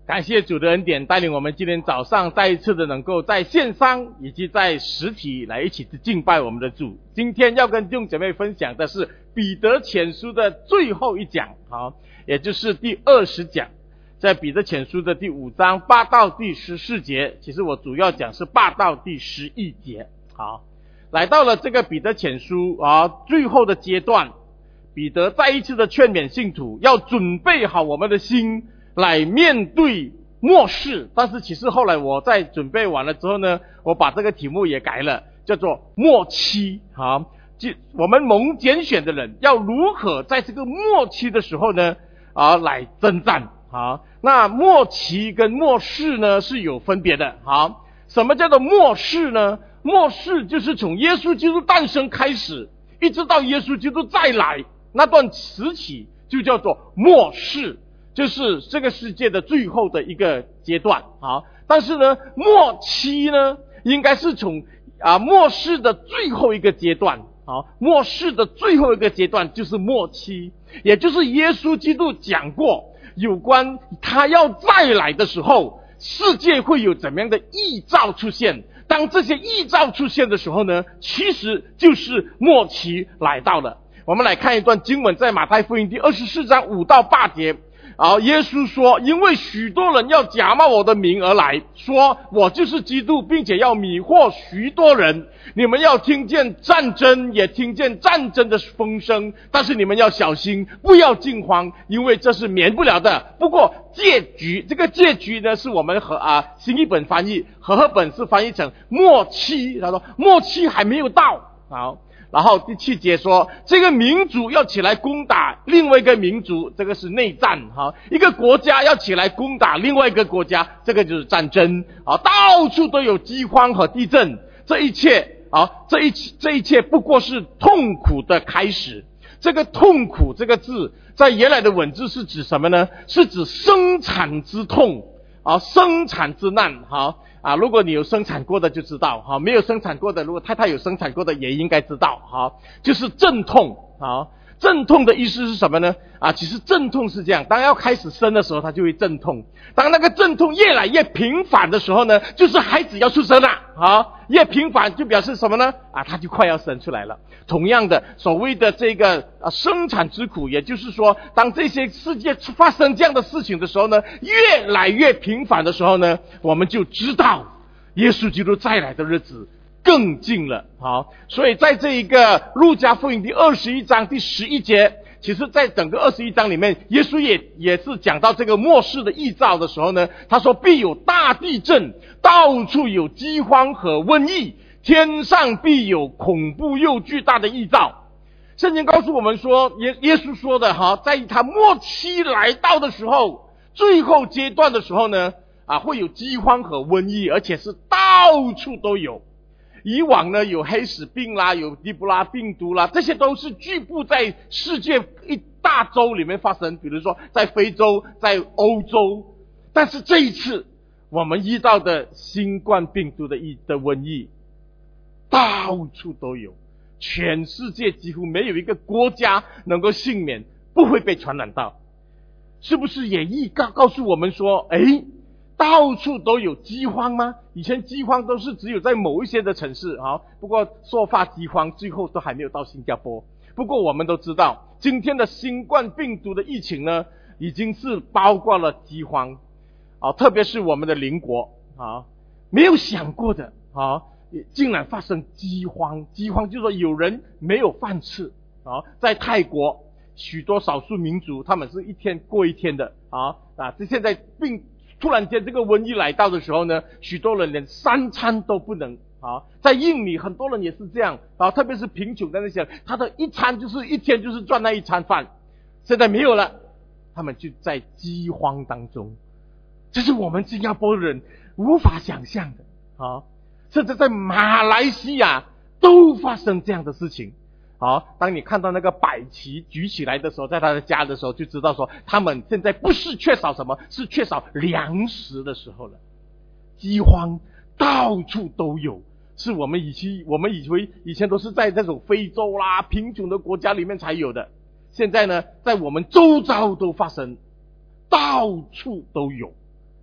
感谢主的恩典，带领我们今天早上再一次的能够在线上以及在实体来一起敬拜我们的主。今天要跟弟兄姐妹分享的是彼得前书的最后一讲，好，也就是第20讲，在彼得前书的第5章8到第14节，其实我主要讲是8到第11节。好，来到了这个彼得前书最后的阶段，彼得再一次的劝勉信徒要准备好我们的心来面对末世。但是其实后来我在准备完了之后呢，我把这个题目也改了，叫做末期。好，我们蒙拣选的人要如何在这个末期的时候呢来征战。好，那末期跟末世呢是有分别的。好，什么叫做末世呢？末世就是从耶稣基督诞生开始一直到耶稣基督再来那段时期就叫做末世，就是这个世界的最后的一个阶段。好，但是呢末期呢应该是从末世的最后一个阶段。好，末世的最后一个阶段就是末期，也就是耶稣基督讲过有关他要再来的时候世界会有怎么样的异兆出现。当这些异兆出现的时候呢，其实就是末期来到了。我们来看一段经文，在马太福音第24章5到8节。耶稣说，因为许多人要假冒我的名而来，说我就是基督，并且要迷惑许多人。你们要听见战争，也听见战争的风声，但是你们要小心，不要惊慌，因为这是免不了的。不过结局，这个结局呢是我们新译本翻译，和合本是翻译成末期。他说末期还没有到。好，然后第7节说，这个民族要起来攻打另外一个民族，这个是内战。一个国家要起来攻打另外一个国家，这个就是战争。到处都有饥荒和地震，这一切不过是痛苦的开始。这个痛苦这个字在原来的文字是指什么呢？是指生产之痛生产之难。如果你有生产过的就知道，没有生产过的，如果太太有生产过的也应该知道，就是阵痛。阵痛的意思是什么呢？其实阵痛是这样，当要开始生的时候它就会阵痛，当那个阵痛越来越频繁的时候呢，就是孩子要出生了。越频繁就表示什么呢？他就快要生出来了。同样的，所谓的这个生产之苦，也就是说当这些世界发生这样的事情的时候呢，越来越频繁的时候呢，我们就知道耶稣基督再来的日子更近了。好，所以在这一个路加福音第21章第11节，其实在整个21章里面，耶稣也是讲到这个末世的异兆的时候呢，他说必有大地震，到处有饥荒和瘟疫，天上必有恐怖又巨大的异兆。圣经告诉我们说，耶稣说的在他末期来到的时候，最后阶段的时候呢，会有饥荒和瘟疫，而且是到处都有。以往呢有黑死病啦，有伊波拉病毒啦，这些都是局部在世界一大洲里面发生，比如说在非洲，在欧洲。但是这一次我们遇到的新冠病毒的瘟疫到处都有，全世界几乎没有一个国家能够幸免不会被传染到。是不是也告诉我们说到处都有饥荒吗？以前饥荒都是只有在某一些的城市，不过说法饥荒最后都还没有到新加坡。不过我们都知道，今天的新冠病毒的疫情呢，已经是包括了饥荒特别是我们的邻国没有想过的竟然发生饥荒。饥荒就是说有人没有饭吃在泰国许多少数民族他们是一天过一天的现在突然间这个瘟疫来到的时候呢，许多人连3餐都不能在印尼很多人也是这样特别是贫穷的那些人，他的一餐就是一天就是赚那一餐饭，现在没有了，他们就在饥荒当中。这是我们新加坡人无法想象的甚至在马来西亚都发生这样的事情。当你看到那个摆旗举起来的时候，在他的家的时候，就知道说他们现在不是缺少什么，是缺少粮食的时候了。饥荒到处都有，是我们以为以前都是在这种非洲啦贫穷的国家里面才有的，现在呢在我们周遭都发生，到处都有。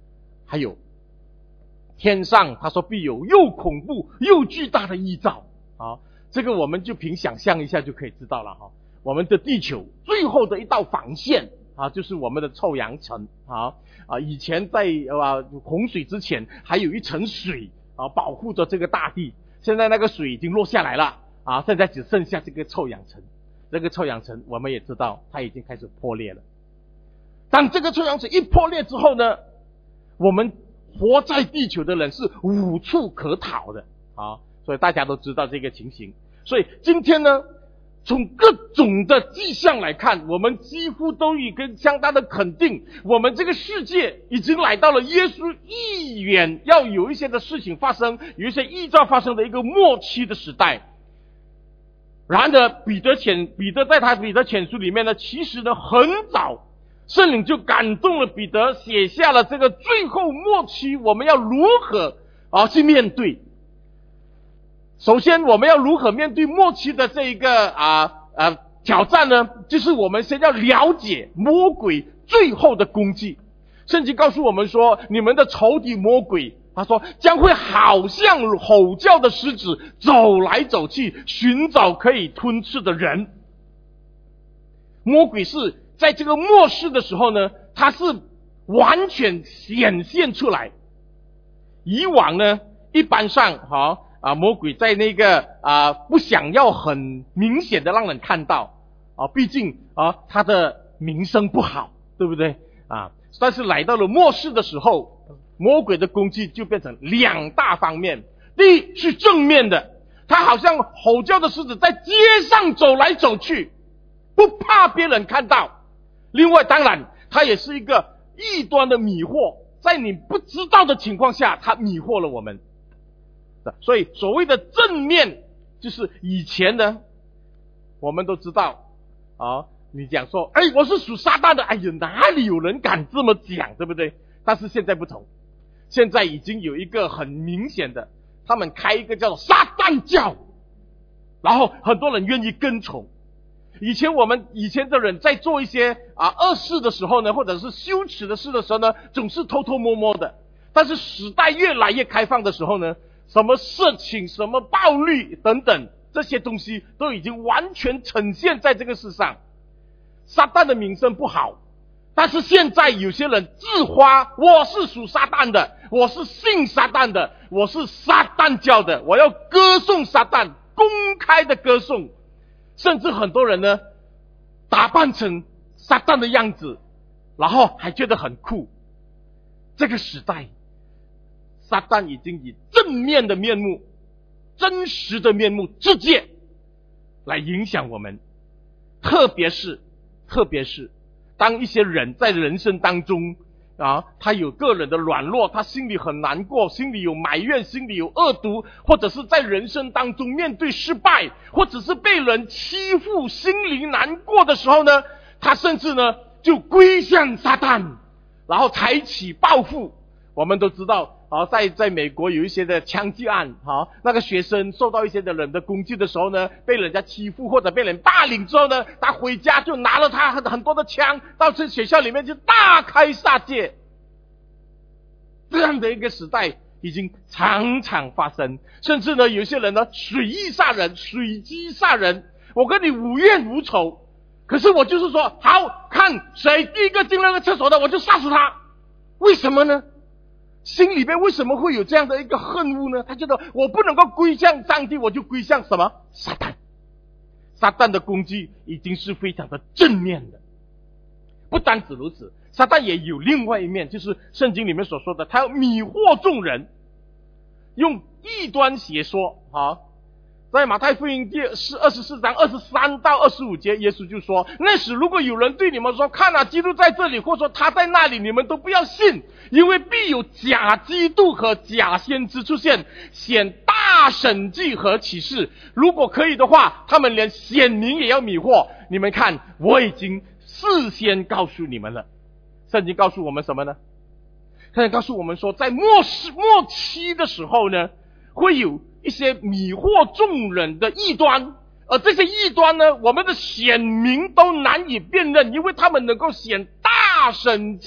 还有天上他说必有又恐怖又巨大的异兆啊，这个我们就凭想象一下就可以知道了哈。我们的地球最后的一道防线啊，就是我们的臭氧层啊。以前在洪水之前还有一层水啊保护着这个大地，现在那个水已经落下来了啊，现在只剩下这个臭氧层。这个臭氧层我们也知道它已经开始破裂了。当这个臭氧层一破裂之后呢，我们活在地球的人是无处可逃的啊，所以大家都知道这个情形。所以今天呢，从各种的迹象来看，我们几乎都已经相当的肯定，我们这个世界已经来到了耶稣预言要有一些的事情发生，有一些异兆发生的一个末期的时代。然而彼得在他彼得前书里面呢，其实呢很早圣灵就感动了彼得，写下了这个最后末期我们要如何去面对。首先我们要如何面对末期的这一个挑战呢？就是我们先要了解魔鬼最后的攻击。圣经告诉我们说，你们的仇敌魔鬼，他说将会好像吼叫的狮子，走来走去，寻找可以吞吃的人。魔鬼是在这个末世的时候呢，他是完全显现出来。以往呢，一般上魔鬼在那个不想要很明显的让人看到毕竟他的名声不好，对不对但是来到了末世的时候，魔鬼的攻击就变成两大方面。第一是正面的，他好像吼叫的狮子在街上走来走去，不怕别人看到。另外当然他也是一个异端的迷惑，在你不知道的情况下他迷惑了我们。所以所谓的正面就是以前呢我们都知道你讲说我是属撒旦的，哪里有人敢这么讲，对不对？但是现在不同，现在已经有一个很明显的，他们开一个叫做撒旦教，然后很多人愿意跟从。以前的人在做一些恶事的时候呢，或者是羞耻的事的时候呢，总是偷偷摸摸的。但是时代越来越开放的时候呢，什么色情、什么暴力等等，这些东西都已经完全呈现在这个世上。撒旦的名声不好，但是现在有些人自夸我是属撒旦的，我是信撒旦的，我是撒旦教的，我要歌颂撒旦，公开的歌颂。甚至很多人呢打扮成撒旦的样子，然后还觉得很酷。这个时代撒旦已经以正面的面目、真实的面目直接来影响我们。特别是当一些人在人生当中他有个人的软弱，他心里很难过，心里有埋怨，心里有恶毒，或者是在人生当中面对失败，或者是被人欺负，心里难过的时候呢，他甚至呢就归向撒旦，然后采取报复。我们都知道在美国有一些的枪击案那个学生受到一些的人的攻击的时候呢，被人家欺负或者被人霸凌之后呢，他回家就拿了他很多的枪到这学校里面就大开杀戒。这样的一个时代已经常常发生，甚至呢有些人呢随意杀人、随机杀人，我跟你无怨无仇，可是我就是说好看谁第一个进那个厕所的我就杀死他。为什么呢？心里面为什么会有这样的一个恨恶呢？他觉得我不能够归向上帝，我就归向什么？撒旦。撒旦的攻击已经是非常的正面的。不单止如此，撒旦也有另外一面，就是圣经里面所说的，他要迷惑众人，用异端邪说在马太福音第24章23到25节，耶稣就说，那时如果有人对你们说看基督在这里，或者说他在那里，你们都不要信，因为必有假基督和假先知出现，显大神迹和启示，如果可以的话，他们连显明也要迷惑。你们看，我已经事先告诉你们了。圣经告诉我们什么呢？圣经告诉我们说，在末期的时候呢，会有一些迷惑众人的异端，而这些异端呢，我们的显明都难以辨认，因为他们能够显大神迹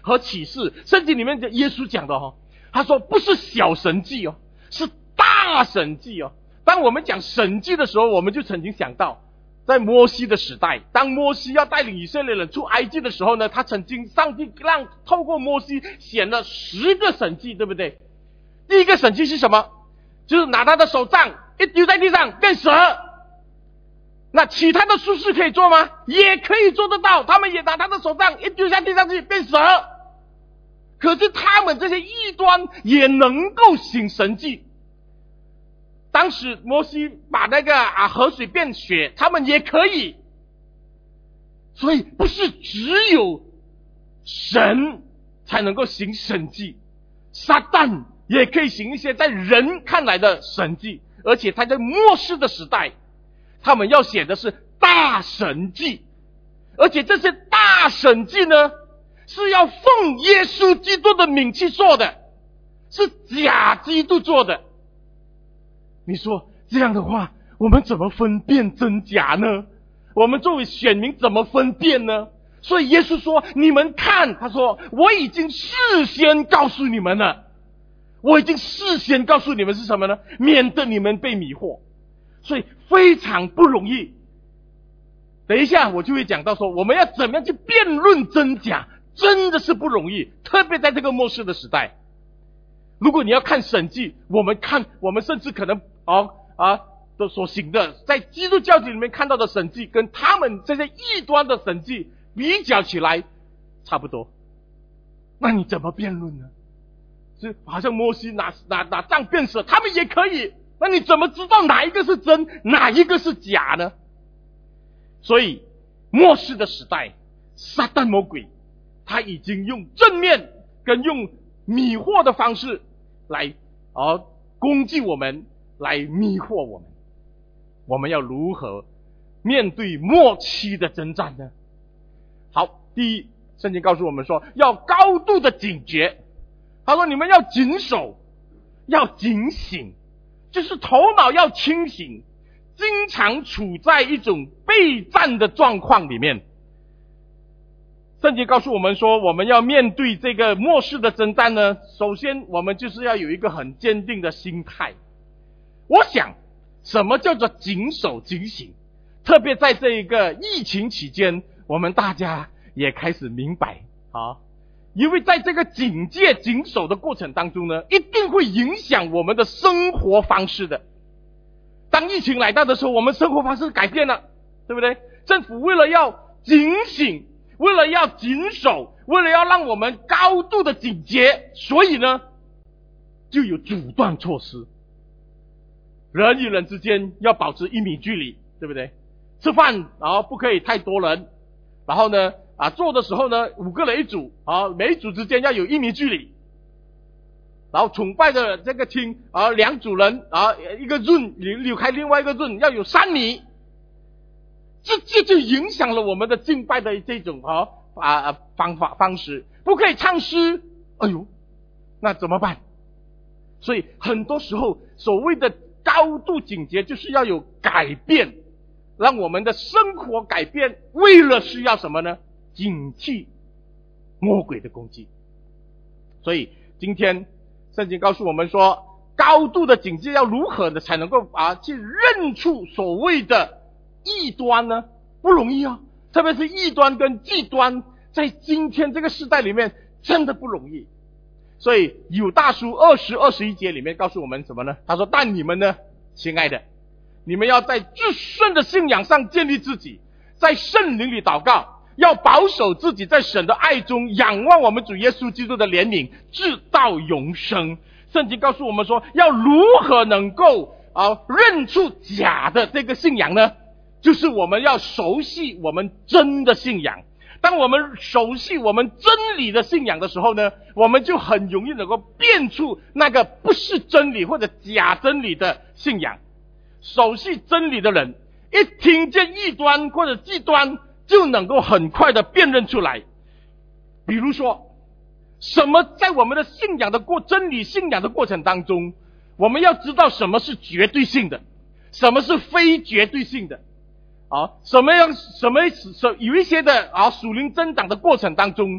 和启示。圣经里面耶稣讲的他说不是小神迹是大神迹当我们讲神迹的时候，我们就曾经想到在摩西的时代，当摩西要带领以色列人出埃及的时候呢，上帝透过摩西显了10个神迹，对不对？第一个神迹是什么？就是拿他的手杖一丢在地上变蛇。那其他的术士可以做吗？也可以做得到，他们也拿他的手杖一丢下地上去变蛇。可是他们这些异端也能够行神迹。当时摩西把那个河水变血，他们也可以。所以不是只有神才能够行神迹，撒旦也可以行一些在人看来的神迹，而且他在末世的时代，他们要写的是大神迹，而且这些大神迹呢，是要奉耶稣基督的名去做的，是假基督做的。你说这样的话，我们怎么分辨真假呢？我们作为选民怎么分辨呢？所以耶稣说，你们看，他说我已经事先告诉你们了，我已经事先告诉你们是什么呢？免得你们被迷惑。所以非常不容易。等一下我就会讲到说，我们要怎么样去辩论真假，真的是不容易，特别在这个末世的时代。如果你要看神迹，我们甚至可能的所行的，在基督教里面看到的神迹，跟他们这些异端的神迹比较起来差不多。那你怎么辩论呢？是好像摩西拿杖变蛇，他们也可以。那你怎么知道哪一个是真，哪一个是假呢？所以末世的时代，撒旦魔鬼他已经用正面跟用迷惑的方式来攻击我们，来迷惑我们。我们要如何面对末期的征战呢？好，第一，圣经告诉我们说要高度的警觉。他说你们要谨守，要警醒，就是头脑要清醒，经常处在一种备战的状况里面。圣经告诉我们说，我们要面对这个末世的征战呢，首先我们就是要有一个很坚定的心态。我想什么叫做谨守警醒，特别在这一个疫情期间，我们大家也开始明白因为在这个警戒谨守的过程当中呢，一定会影响我们的生活方式的。当疫情来到的时候，我们生活方式改变了，对不对？政府为了要警醒，为了要谨守，为了要让我们高度的警戒，所以呢就有阻断措施。人与人之间要保持1米距离，对不对？吃饭不可以太多人，然后呢坐的时候呢5个人一组每一组之间要有1米距离。然后崇拜的这个厅2组人一个 zone 离开另外一个 zone 要有3米。这就影响了我们的敬拜的这种方式。不可以唱诗，哎呦，那怎么办？所以很多时候所谓的高度警戒就是要有改变，让我们的生活改变，为了是要什么呢？警惕魔鬼的攻击。所以今天圣经告诉我们说，高度的警戒要如何的才能够去认出所谓的异端呢？不容易特别是异端跟极端，在今天这个时代里面真的不容易。所以有大书20、21节里面告诉我们什么呢？他说，但你们呢，亲爱的，你们要在至圣的信仰上建立自己，在圣灵里祷告，要保守自己在神的爱中，仰望我们主耶稣基督的怜悯，直到永生。圣经告诉我们说，要如何能够认出假的这个信仰呢？就是我们要熟悉我们真的信仰。当我们熟悉我们真理的信仰的时候呢，我们就很容易能够辨出那个不是真理或者假真理的信仰。熟悉真理的人，一听见异端或者极端，就能够很快的辨认出来。比如说，什么在我们的信仰的真理信仰的过程当中，我们要知道什么是绝对性的，什么是非绝对性的。有一些的属灵增长的过程当中，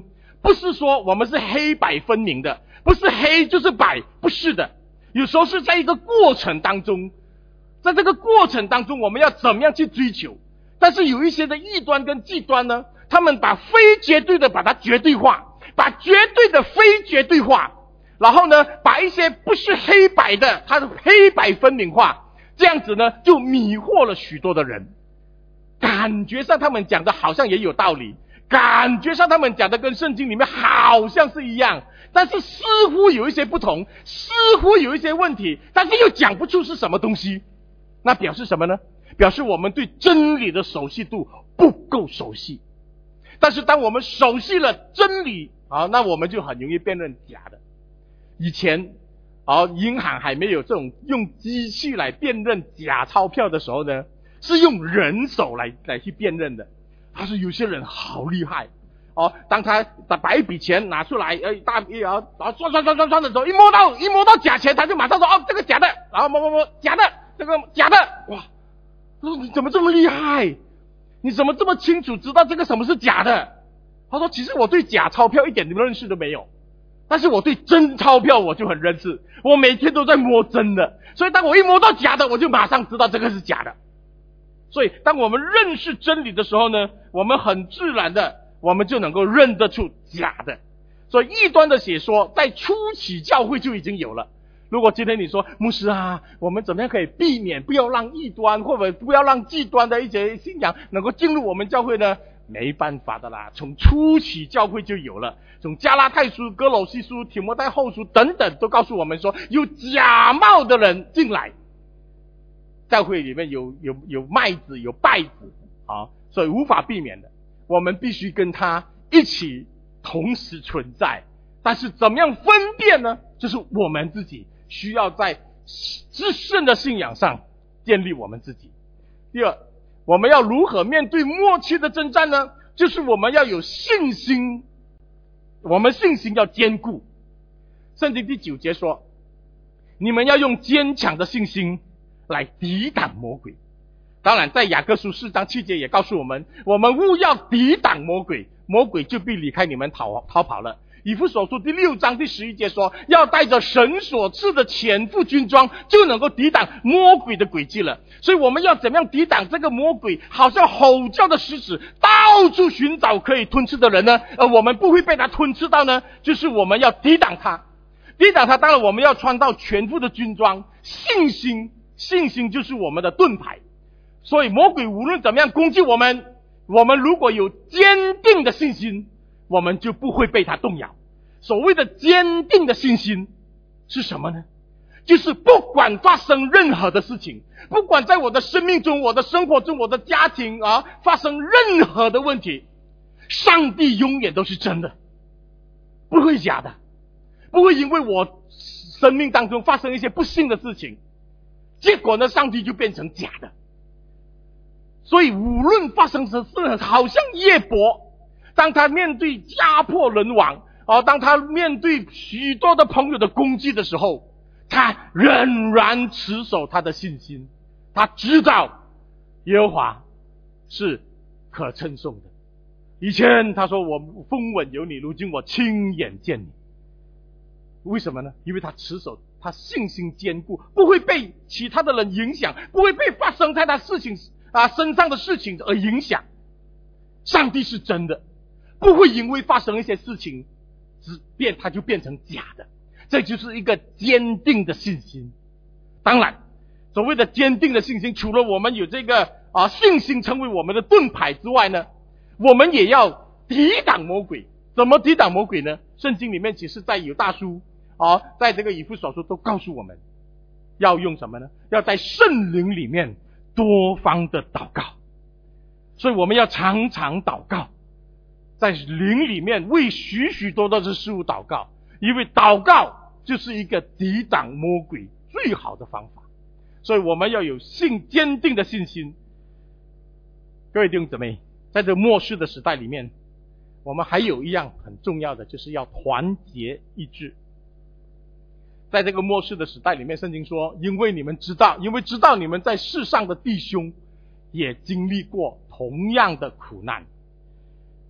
不是说我们是黑白分明的，不是黑就是白，不是的。有时候是在一个过程当中，在这个过程当中我们要怎么样去追求。但是有一些的异端跟极端呢，他们把非绝对的把它绝对化，把绝对的非绝对化，然后呢把一些不是黑白的它的黑白分明化，这样子呢就迷惑了许多的人。感觉上他们讲的好像也有道理，感觉上他们讲的跟圣经里面好像是一样，但是似乎有一些不同，似乎有一些问题，但是又讲不出是什么东西。那表示什么呢？表示我们对真理的熟悉度不够熟悉。但是当我们熟悉了真理，那我们就很容易辨认假的。以前银行还没有这种用机器来辨认假钞票的时候呢，是用人手来去辨认的。他说有些人好厉害当他把一笔钱拿出来大笔然后算的时候，一摸到假钱，他就马上说这个假的，然后摸假的，这个假的。哇，他说你怎么这么厉害？你怎么这么清楚知道这个什么是假的？他说其实我对假钞票一点认识都没有，但是我对真钞票我就很认识，我每天都在摸真的，所以当我一摸到假的，我就马上知道这个是假的。所以当我们认识真理的时候呢，我们很自然的我们就能够认得出假的。所以异端的写说在初期教会就已经有了。如果今天你说牧师我们怎么样可以避免不要让异端或者不要让极端的一些信仰能够进入我们教会呢？没办法的啦，从初期教会就有了，从加拉太书、哥罗西书、提摩太后书等等都告诉我们说有假冒的人进来，教会里面有麦子有稗子所以无法避免的，我们必须跟他一起同时存在。但是怎么样分辨呢？就是我们自己需要在至圣的信仰上建立我们自己。第二，我们要如何面对末期的征战呢？就是我们要有信心，我们信心要坚固。圣经第9节说，你们要用坚强的信心来抵挡魔鬼。当然在雅各书4章7节也告诉我们，我们务要抵挡魔鬼，魔鬼就必离开你们逃跑了。以弗所书第6章第11节说，要带着神所赐的全副军装，就能够抵挡魔鬼的诡计了。所以我们要怎么样抵挡这个魔鬼好像吼叫的狮子，到处寻找可以吞吃的人呢？我们不会被他吞吃到呢？就是我们要抵挡他。抵挡他，当然我们要穿到全副的军装，信心就是我们的盾牌。所以魔鬼无论怎么样攻击我们如果有坚定的信心，我们就不会被他动摇。所谓的坚定的信心是什么呢？就是不管发生任何的事情，不管在我的生命中、我的生活中、我的家庭发生任何的问题，上帝永远都是真的，不会假的，不会因为我生命当中发生一些不幸的事情，结果呢上帝就变成假的。所以无论发生什么事，好像约伯当他面对家破人亡当他面对许多的朋友的攻击的时候，他仍然持守他的信心。他知道耶和华是可称颂的。以前他说我风闻有你，如今我亲眼见你。为什么呢？因为他持守，他信心坚固，不会被其他的人影响，不会被发生在他身上的事情而影响。上帝是真的，不会因为发生一些事情它就变成假的。这就是一个坚定的信心。当然所谓的坚定的信心，除了我们有这个信心成为我们的盾牌之外呢，我们也要抵挡魔鬼。怎么抵挡魔鬼呢？圣经里面其实在犹大书在这个以弗所书都告诉我们要用什么呢？要在圣灵里面多方的祷告。所以我们要常常祷告，在灵里面为许许多多的事物祷告，因为祷告就是一个抵挡魔鬼最好的方法。所以我们要有坚定的信心。各位弟兄姊妹，在这末世的时代里面，我们还有一样很重要的，就是要团结一致。在这个末世的时代里面，圣经说，因为知道你们在世上的弟兄也经历过同样的苦难。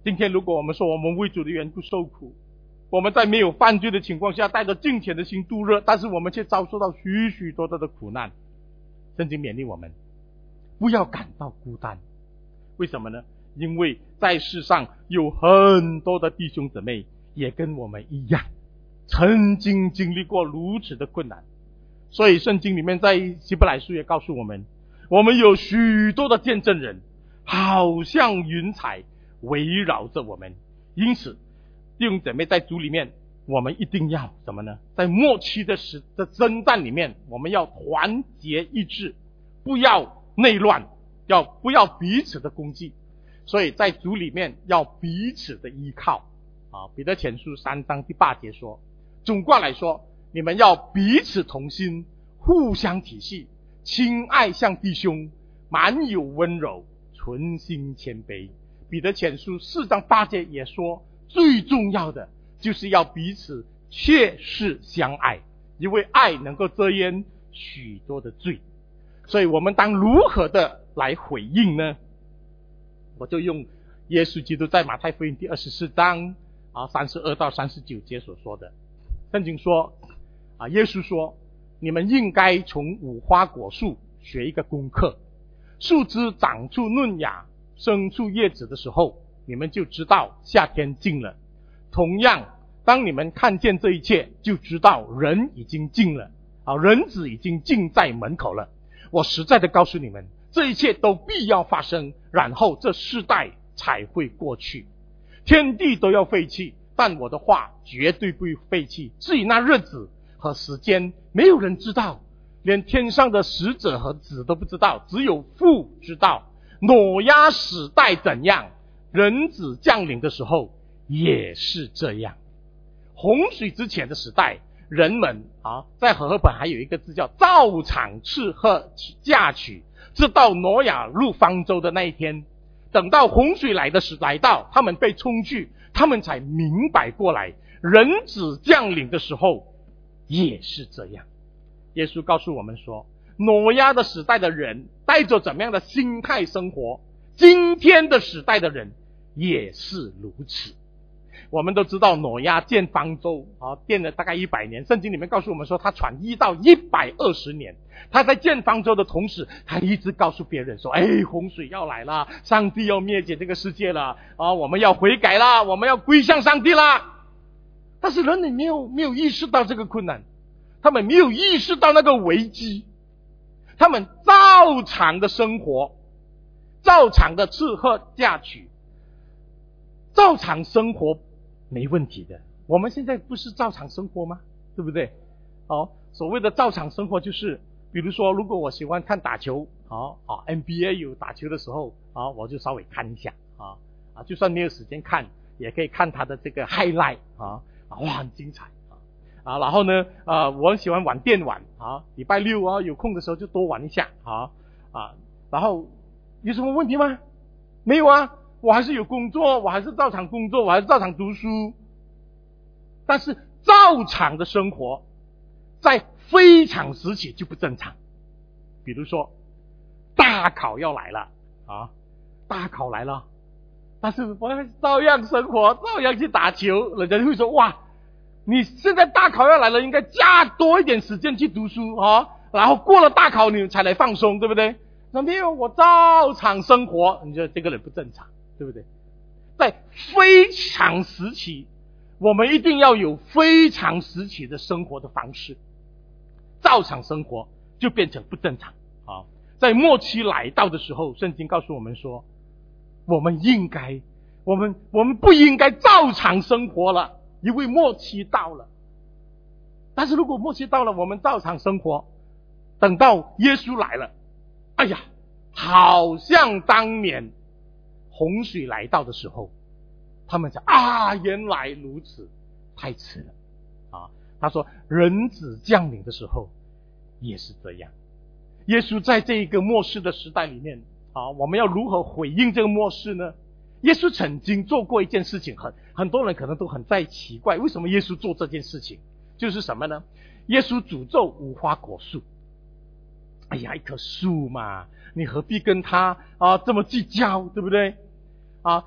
今天如果我们说我们为主的缘故受苦，我们在没有犯罪的情况下带着敬虔的心度日，但是我们却遭受到许许多多的苦难。圣经勉励我们不要感到孤单，为什么呢？因为在世上有很多的弟兄姊妹也跟我们一样，曾经经历过如此的困难。所以圣经里面在希伯来书也告诉我们，我们有许多的见证人，好像云彩围绕着我们。因此弟兄姊妹，在主里面我们一定要什么呢？在末期的征战里面，我们要团结一致，不要内乱，不要彼此的攻击。所以在主里面要彼此的依靠彼得前书3章第8节说，总括来说，你们要彼此同心，互相体恤，亲爱像弟兄，满有温柔，存心谦卑。彼得前书4章8节也说，最重要的就是要彼此切实相爱，因为爱能够遮掩许多的罪。所以我们当如何的来回应呢？我就用耶稣基督在马太福音第24章32到39节所说的。圣经说耶稣说，你们应该从无花果树学一个功课，树枝长出嫩芽，生出叶子的时候，你们就知道夏天近了。同样，当你们看见这一切，就知道人已经近了人子已经近在门口了。我实在的告诉你们，这一切都必要发生，然后这世代才会过去。天地都要废弃，但我的话绝对不会废弃。至于那日子和时间，没有人知道，连天上的使者和子都不知道，只有父知道。挪亚时代怎样，人子降临的时候也是这样。洪水之前的时代，人们在和合本还有一个字叫照常吃喝嫁娶，直到挪亚入方舟的那一天。等到洪水来到，他们被冲去，他们才明白过来，人子降临的时候也是这样。耶稣告诉我们说，挪亚的时代的人带着怎么样的心态生活，今天的时代的人也是如此。我们都知道挪亚建方舟建了大概100年，圣经里面告诉我们说他传1到120年。他在建方舟的同时，他一直告诉别人说，洪水要来了，上帝要灭绝这个世界了我们要悔改了，我们要归向上帝了。但是人类没有意识到这个困难，他们没有意识到那个危机，他们照常的生活，照常的吃喝嫁娶，照常生活没问题的。我们现在不是照常生活吗？对不对？所谓的照常生活就是，比如说如果我喜欢看打球NBA 有打球的时候我就稍微看一下就算没有时间看，也可以看他的这个 highlight 哇，很精彩然后呢我很喜欢玩电玩礼拜六有空的时候就多玩一下然后有什么问题吗？没有我还是有工作，我还是照常工作，我还是照常读书。但是照常的生活在非常时期就不正常。比如说大考要来了大考来了，但是我还是照样生活，照样去打球。人家会说，哇，你现在大考要来了，应该加多一点时间去读书然后过了大考你才来放松，对不对？那没有，我照常生活，你觉得这个人不正常，对不对？在非常时期，我们一定要有非常时期的生活的方式，照常生活就变成不正常在末期来到的时候，圣经告诉我们说，我们不应该照常生活了，因为末期到了。但是如果末期到了，我们照常生活，等到耶稣来了，好像当年洪水来到的时候，他们讲原来如此，太迟了他说人子降临的时候也是这样。耶稣在这一个末世的时代里面我们要如何回应这个末世呢？耶稣曾经做过一件事情，很多人可能都很在奇怪，为什么耶稣做这件事情？就是什么呢？耶稣诅咒无花果树。一棵树嘛，你何必跟他这么计较，对不对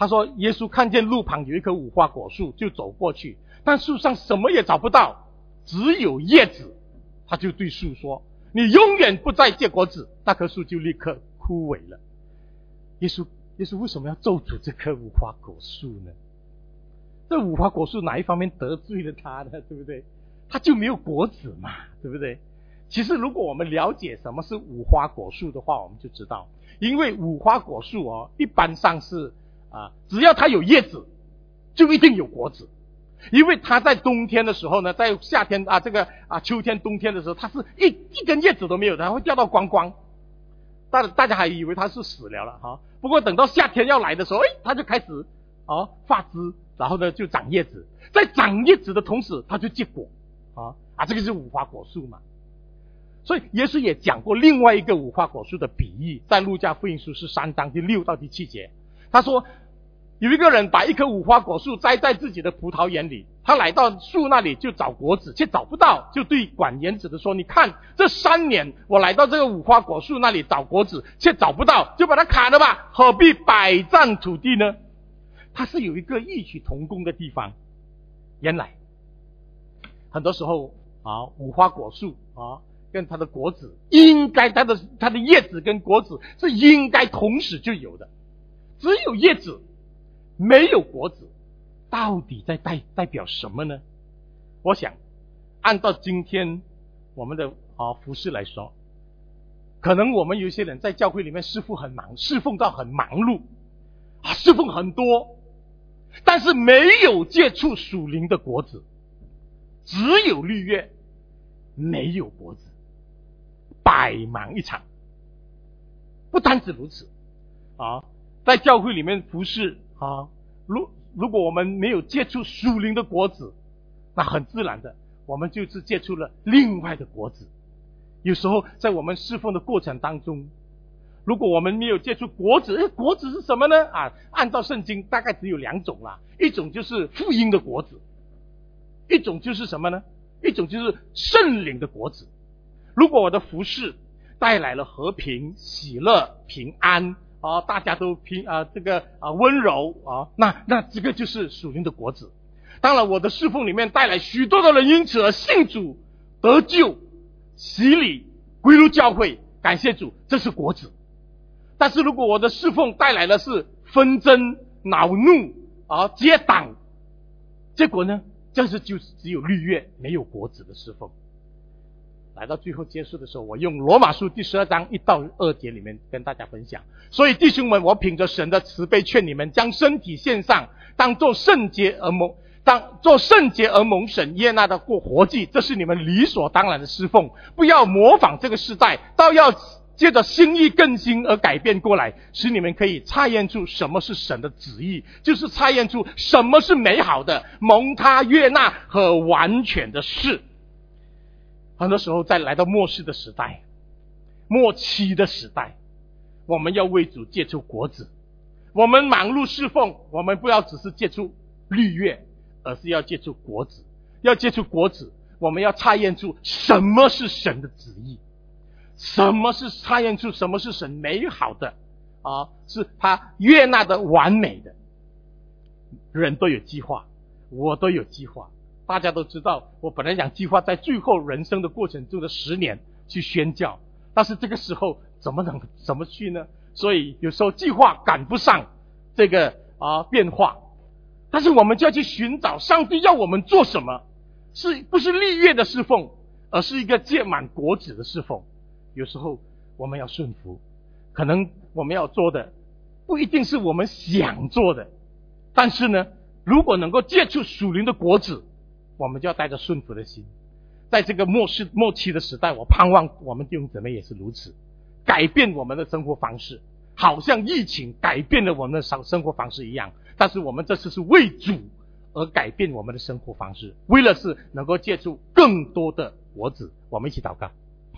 他说耶稣看见路旁有一棵无花果树，就走过去，但树上什么也找不到，只有叶子。他就对树说，你永远不再结果子。那棵树就立刻枯萎了。耶稣为什么要咒诅这棵无花果树呢？这无花果树哪一方面得罪了他呢？对不对？他就没有果子嘛，对不对？其实如果我们了解什么是无花果树的话，我们就知道，因为无花果树一般上是只要它有叶子就一定有果子。因为它在冬天的时候呢，在夏天秋天冬天的时候，它是一根叶子都没有的，它会掉到光光。大家还以为它是死了不过等到夏天要来的时候，它就开始发枝，然后呢就长叶子，在长叶子的同时它就结果这个是无花果树嘛。所以耶稣也讲过另外一个无花果树的比喻，在路加福音书13章第6到第7节，他说有一个人把一棵无花果树栽在自己的葡萄园里，他来到树那里就找果子，却找不到，就对管园子的说，你看这3年我来到这个无花果树那里找果子，却找不到，就把它砍了吧，何必百占土地呢？它是有一个异曲同工的地方。原来很多时候无花果树跟它的果子应该它的叶子跟果子是应该同时就有的，只有叶子没有果子，到底在代表什么呢？我想按照今天我们的服事来说，可能我们有些人在教会里面侍奉到很忙碌侍奉很多，但是没有结出属灵的果子，只有绿叶没有果子，百忙一场。不单止如此在教会里面服事如果我们没有结出属灵的果子，那很自然的我们就是结出了另外的果子。有时候在我们侍奉的过程当中，如果我们没有结出果子，果子是什么呢？按照圣经大概只有2种啦，一种就是福音的果子，一种就是什么呢？一种就是圣灵的果子。如果我的服事带来了和平、喜乐、平安大家都温柔那这个就是属灵的果子。当然我的侍奉里面带来许多的人因此而信主、得救、洗礼、归入教会，感谢主，这是果子。但是如果我的侍奉带来的是纷争、恼怒结党，结果呢，这是就只有绿叶没有果子的侍奉。来到最后结束的时候，我用罗马书第12章1到2节里面跟大家分享。所以弟兄们，我凭着神的慈悲劝你们，将身体献上，当作圣洁而蒙神悦纳的过活祭，这是你们理所当然的侍奉。不要模仿这个时代，倒要借着心意更新而改变过来，使你们可以察验出什么是神的旨意，就是察验出什么是美好的、蒙他悦纳和完全的事。很多时候在来到末世的时代、末期的时代，我们要为主结出果子。我们忙碌侍奉，我们不要只是结出绿叶，而是要结出果子。要结出果子，我们要察验出什么是神的旨意，察验出什么是神美好的是他悦纳的完美的。人都有计划，我都有计划，大家都知道我本来想计划在最后人生的过程中的10年去宣教，但是这个时候怎么去呢？所以有时候计划赶不上这个变化，但是我们就要去寻找上帝要我们做什么，不是绿叶的侍奉，而是一个结满果子的侍奉。有时候我们要顺服，可能我们要做的不一定是我们想做的，但是呢，如果能够结出属灵的果子，我们就要带着顺服的心。在这个末期的时代，我盼望我们弟兄姊妹也是如此，改变我们的生活方式，好像疫情改变了我们的生活方式一样。但是我们这次是为主而改变我们的生活方式，为了是能够结出更多的果子。我们一起祷告。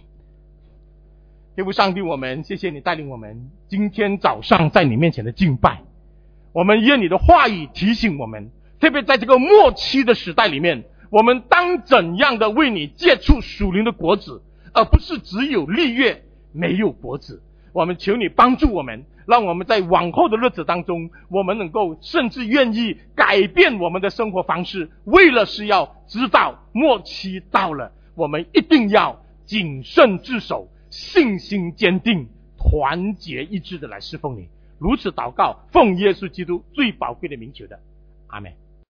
天父上帝，我们谢谢你带领我们今天早上在你面前的敬拜，我们愿你的话语提醒我们，特别在这个末期的时代里面，我们当怎样的为你结出属灵的果子，而不是只有绿叶没有果子。我们求你帮助我们， 让我们在往后的日子当中，我们能够甚至愿意改变我们的生活方式，为了是要知道末期到了，我们一定要谨慎自守，信心坚定，团结一致的来侍奉你。如此祷告，奉耶稣基督最宝贵的名求的，阿们。